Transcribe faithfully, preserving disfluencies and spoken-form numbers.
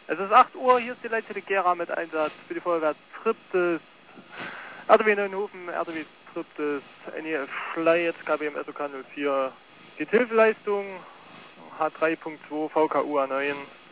Es ist acht Uhr, hier ist die Leitstelle Gera mit Einsatz für die Feuerwehr Triptis, R D W Neuenhofen, R D W Triptis, N E F Schley, K B M S O K null vier, die Hilfeleistung H drei Punkt zwei V K U A neun.